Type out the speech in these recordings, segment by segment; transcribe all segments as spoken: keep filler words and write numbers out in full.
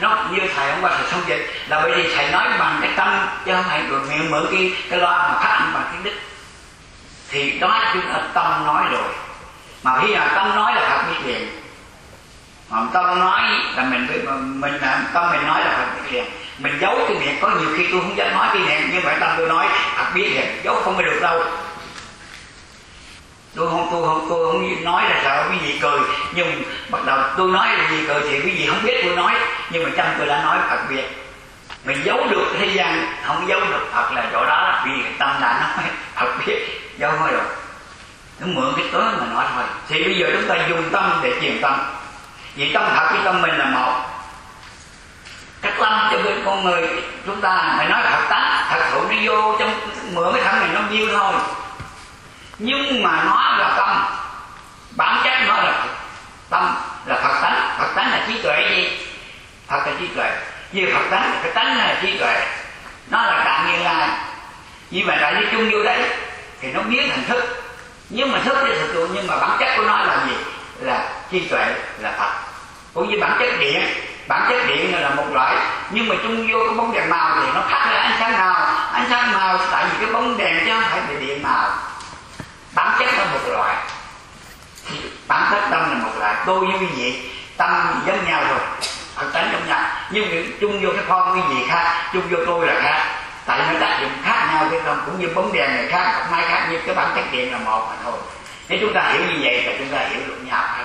nó như thầy hôm qua thầy xong dịch là bởi vì thầy nói bằng cái tâm chứ không phải miệng mượn cái cái loa mà phát âm bằng tiếng Đức, thì đó chúng ta tâm nói rồi. Mà khi nào tâm nói là Phật biết liền, mà tâm nói là mình mình là tâm mình nói là Phật biết liền. Mình giấu cái miệng, có nhiều khi tôi không dám nói cái miệng nhưng mà tâm tôi nói Phật biết liền, giấu không có được đâu. Tôi không tôi không tôi không nói là sợ quý vị cười, nhưng bắt đầu tôi nói là quý vị cười thì quý vị không biết tôi nói, nhưng mà trong tôi đã nói Phật biết. Mình giấu được thế gian không giấu được Phật là chỗ đó, vì tâm đã nói Phật biết, giấu thôi rồi. Nó mượn cái tối mà nói thôi. Thì bây giờ chúng ta dùng tâm để truyền tâm. Vì tâm Phật với tâm mình là một. Cái tâm cho bên con người chúng ta phải nói Phật tánh, thật sự nó vô trong mượn cái thân này nó nhiêu thôi. Nhưng mà nó là tâm, bản chất nó là tâm, là Phật tánh. Phật tánh là trí tuệ gì? Phật là trí tuệ. Vì Phật tánh, cái tánh là trí tuệ, nó là Tạng Như Lai. Vì mà đại đi chung vô đấy thì nó biến thành thức. Nhưng mà thức thì thực sự, nhưng mà bản chất của nó là gì? Là trí tuệ, là Phật. Cũng như bản chất điện, bản chất điện là một loại, nhưng mà chung vô cái bóng đèn màu thì nó khác là ánh sáng màu. Ánh sáng màu tại vì cái bóng đèn chứ không phải về điện màu. Bản chất là một loại, bản chất tâm là một loại. Tôi với quý vị tâm giống nhau rồi, Phật tánh giống nhau, nhưng mà chung vô cái form quý vị khác, chung vô tôi là khác. Tại nó tác dụng khác nhau cái tâm, cũng như bóng đèn này khác, cặp máy khác, nhưng cái bản chất điện là một mà thôi. Nếu chúng ta hiểu như vậy thì chúng ta hiểu được nhau hết.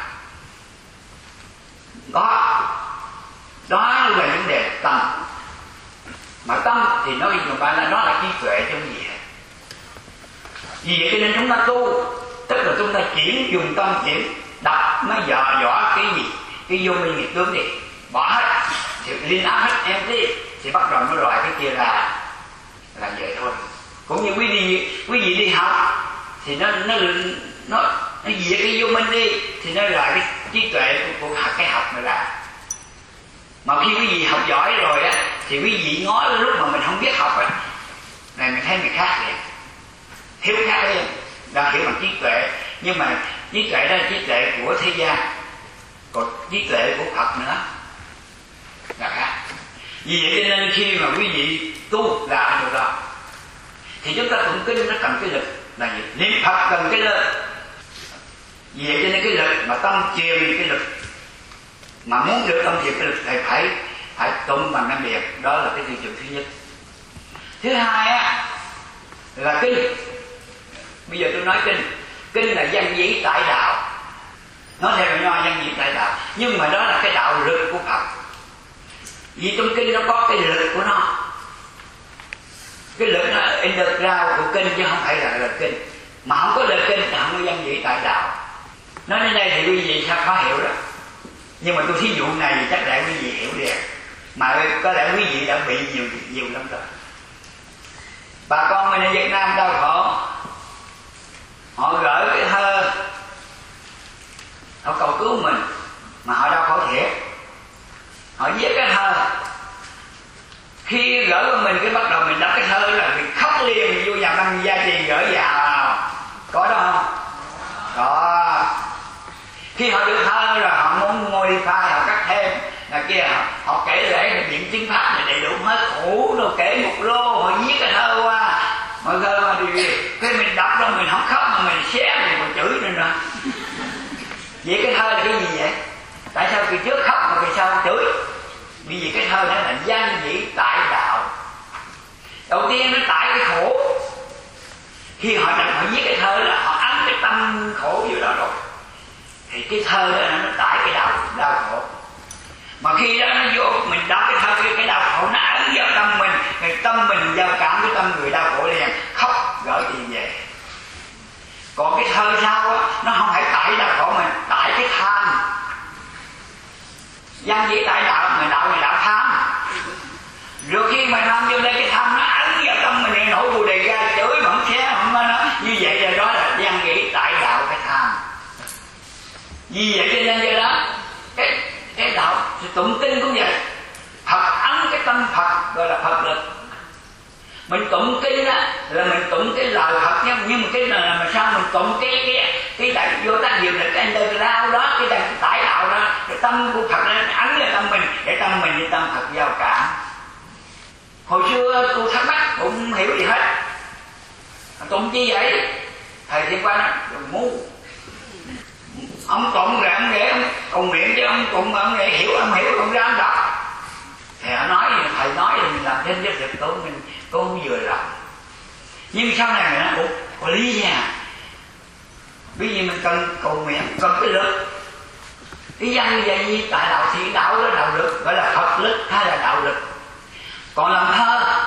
Đó, đó là vấn đề tâm. Mà tâm thì nói chung bạn là nó là trí tuệ trong gì hết. Vì vậy cho nên chúng ta tu, tức là chúng ta chuyển dùng tâm chuyển đập mới dò dỏ cái gì, cái vô minh nghiệp tướng đi, bỏ hết, thì liên áp hết em đi, thì bắt đầu nó loại cái kia ra, là vậy thôi. Cũng như quý vị quý vị đi học thì nó nó nó nó diệt cái vô minh đi, thì nó loại cái trí tuệ của, của cái học này là. Mà khi quý vị học giỏi rồi á thì quý vị ngó lúc mà mình không biết học á, này mình thấy mình khác liền, thiếu khác liền, đang hiểu bằng trí tuệ. Nhưng mà trí tuệ đó là trí tuệ của thế gian, còn trí tuệ của Phật nữa là khác. Vì vậy cho nên khi mà quý vị tu là ở chỗ đó thì chúng ta tụng kinh nó cần cái lực là gì? Niệm Phật cần cái lực. Vì vậy cho nên cái lực mà tâm truyền cái lực, mà muốn được tâm truyền cái lực thì phải phải tụng bằng năm biệt. Đó là cái tiêu chuẩn thứ nhất. Thứ hai á là kinh. Bây giờ tôi nói kinh, kinh là văn dĩ tại đạo, nó theo nho văn dĩ tại đạo, nhưng mà đó là cái đạo lực của Phật. Vì trong kinh nó có cái lực của nó, cái lực nó in được ra của kinh chứ không phải là lời kinh. Mà không có lời kinh thì không có văn dĩ tại đạo. Nói đến đây thì quý vị sao khó hiểu đó, nhưng mà tôi thí dụ này thì chắc là quý vị hiểu đi. Mà có lẽ quý vị đã bị nhiều nhiều lắm rồi. Bà con mình ở Việt Nam đau khổ, họ gửi cái thơ, họ cầu cứu mình, mà họ đau khổ thiệt. Họ viết cái thơ, khi gửi của mình cái bắt đầu mình đọc cái thơ là mình khóc liền, mình vô nhà băng gia trì gửi vào. Có đó không? Có. Khi họ được thơ rồi họ muốn modify, họ cắt thêm là kia, họ, họ kể lễ là biện chứng pháp này đầy đủ hết, khổ rồi kể một lô, họ viết cái thơ qua, mọi thơ qua thì cái mình đọc rồi mình không khóc mà mình xé mình còn chửi nữa nữa. Vậy cái thơ là cái gì vậy? Tại sao kỳ trước khóc mà kỳ sau chửi? Vì vì cái thơ đó là văn dĩ tại đạo. Đầu tiên nó tại cái khổ. Khi họ đọc họ viết cái thơ là họ ấn cái tâm khổ vô đó rồi, thì cái thơ đó nó tại cái đạo đau khổ. Mà khi đó nó vô mình đọc cái thơ, cái, cái đau khổ nó ấn vào tâm mình, cái tâm mình giao cảm với tâm người đau khổ liền, khóc gửi tiền về. Còn cái thơ sau á, nó không phải tại đau khổ mình, tại cái tham. Văn dĩ tại đạo, người đạo người đạo tham. Rồi khi mà tham vô đây cái tham nó ấn vào tâm mình, nổi bù đề ra chửi mà không xé không có nói. Như vậy là đó là văn dĩ tại đạo cái tham. Vì vậy cho nên do đó cái cái đạo thì tụng kinh cũng vậy. Phật ấn cái tâm Phật gọi là Phật lực. Mình tụng kinh á là mình tụng cái lời Phật nhá, nhưng mà cái này là mà sao mình tụng cái cái cái đại vô tác dụng là cái underground đó, cái đại tại đạo đạo đó, cái tâm của Phật nó ấn vào tâm mình, để tâm mình với tâm Phật giao cảm. Hồi xưa tôi thắc mắc cũng không hiểu gì hết, tụng chi vậy? Thầy Thiên Quang nói ngu, ông tụng rồi ông để ông cầu nguyện chứ ông tụng ông để hiểu, ông hiểu ông ra ông đọc. Thầy nói, thầy nói thì mình làm thêm cho thực tôi mình tôi không vừa lòng. Nhưng sau này mình nói ủa có lý nha, bởi vì mình cần cầu nguyện, cần cái lực. Cái văn vậy tại đạo thị đạo đó đạo lực, gọi là Phật lực hay là đạo lực. Còn làm thơ